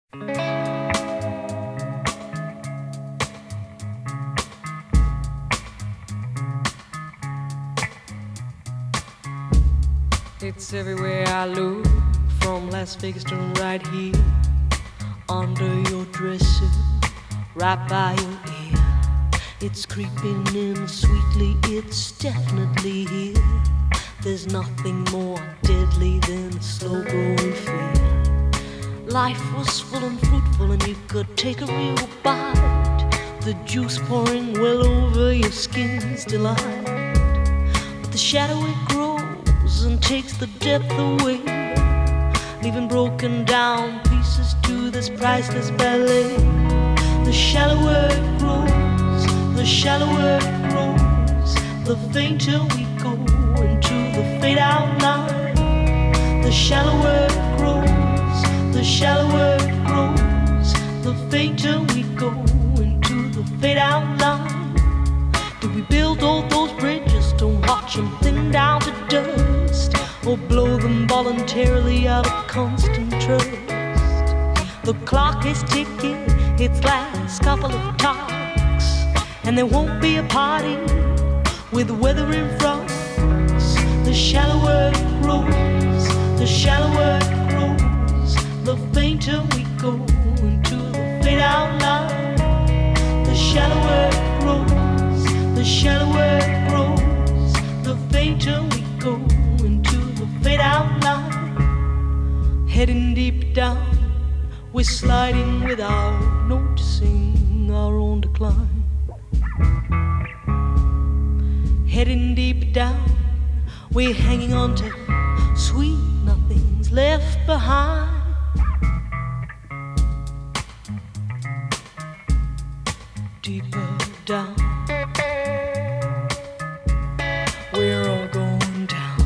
It's everywhere I look, from Las Vegas to right here, under your dresser, right by your ear. It's creeping in sweetly, it's definitely here. There's nothing more deadly than a slow-growing fear. Life was full and fruitful and you could take a real bite, the juice pouring well over your skin's delight. But the shadow it grows and takes the depth away, leaving broken down pieces to this priceless ballet. The shallower it grows, the shallower it grows, the fainter we go into the fade out line. The shallower it grows, the shallower it grows, the fainter we go into the fade out line. Do we build all those bridges to watch them thin down to dust, or blow them voluntarily out of constant trust? The clock is ticking its last couple of talks, and there won't be a party with weather in front. The shallower it grows, the shallower it grows, the fainter we go into the fade out line. The shallower it grows, the shallower it grows, the fainter we go into the fade out line. Heading deep down, we're sliding without noticing our own decline. Heading deep down, we're hanging on to sweet nothings left behind. Deeper down, we're all going down,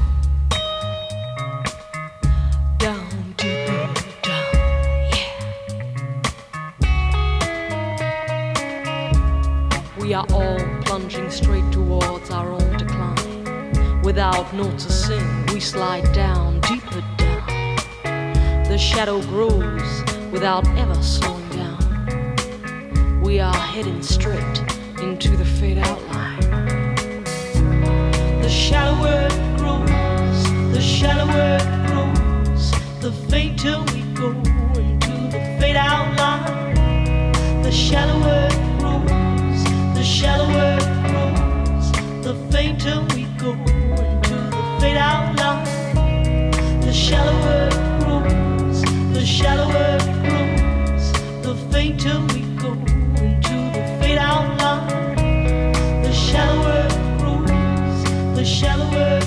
down, deeper down, yeah. We are all plunging straight towards our own decline. Without noticing, we slide down, deeper down. The shadow grows without ever slowing down. We are heading straight into the fade out line. The shallower it grows, the shallower it grows, the fainter we go into the fade out line. The shallower it grows, the shallower it grows, the fainter we go into the fade out line. The shallower it grows, the shallower it grows, the fainter we go into the fade out line. The shallower it grows, the shallower